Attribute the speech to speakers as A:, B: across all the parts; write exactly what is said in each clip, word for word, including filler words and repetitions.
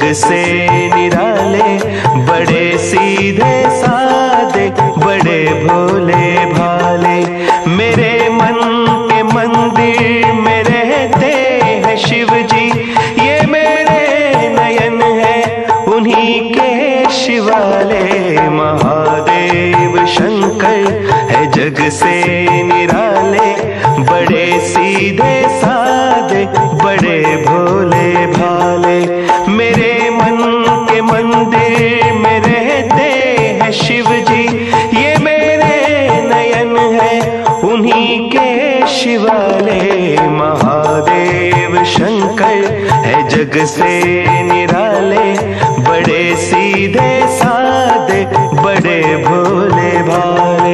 A: से निराले, बड़े सीधे साधे, बड़े भोले भाले। मेरे मन के मंदिर में रहते हैं शिव जी, ये मेरे नयन है उन्हीं के शिवाले। महादेव शंकर है जग से निराले, बड़े सीधे साधे, बड़े भोले भाले। मेरे मन के मंदिर में रहते हैं शिव जी, ये मेरे नयन है उन्हीं के शिवाले। महादेव शंकर है जग से निराले, बड़े सीधे साधे, बड़े भोले भाले।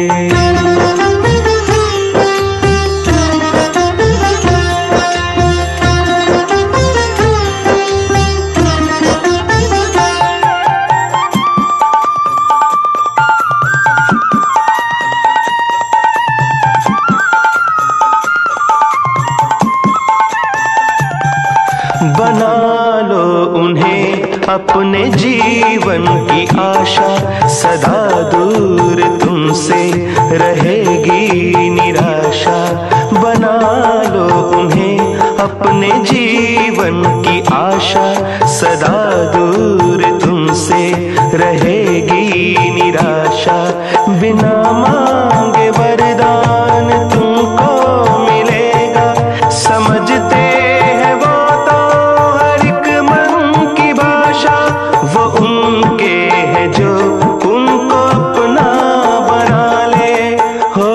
A: बना लो उन्हें अपने जीवन की आशा, सदा दूर तुमसे रहेगी निराशा। बना लो उन्हें अपने जीवन की आशा, सदा दूर तुमसे रहेगी निराशा। बिना मांगे वरदान तुमको मिलेगा, समझते वो उनके हैं जो उनको अपना बना ले। हो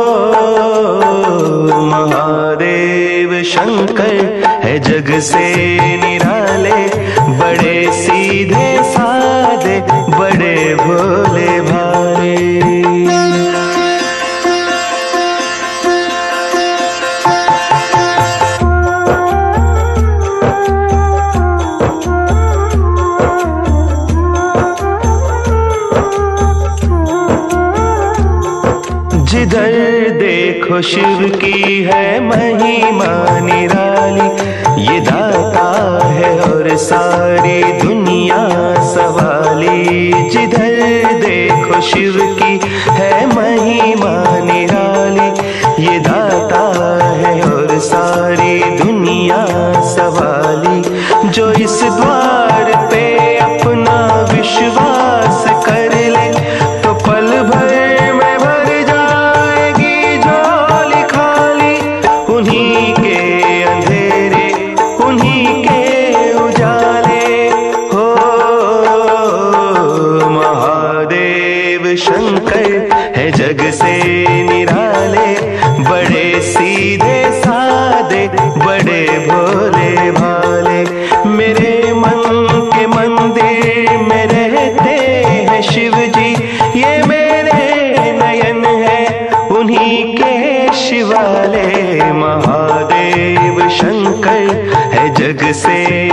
A: महादेव शंकर है जग से निराले, बड़े सीधे साधे, बड़े भोले भाले। जिधर देखो शिव की है महिमा निराली, ये दाता है और सारी दुनिया सवाली। जिधर देखो शिव की है महिमा निराली, ये दाता है और सारी दुनिया सवाली। जो इस द्वार पे अपना विश्वास कर ले, तो पल भर उन्हीं के अंधेरे, उन्हीं के उजाले। हो महादेव शंकर है जग से निराले, बड़े सीधे साधे, बड़े भोले भाले। मेरे मन के मंदिर में रहते हैं शिव जी, ये मेरे नयन है उन्हीं के शिवाले। महादेव शंकर है जग से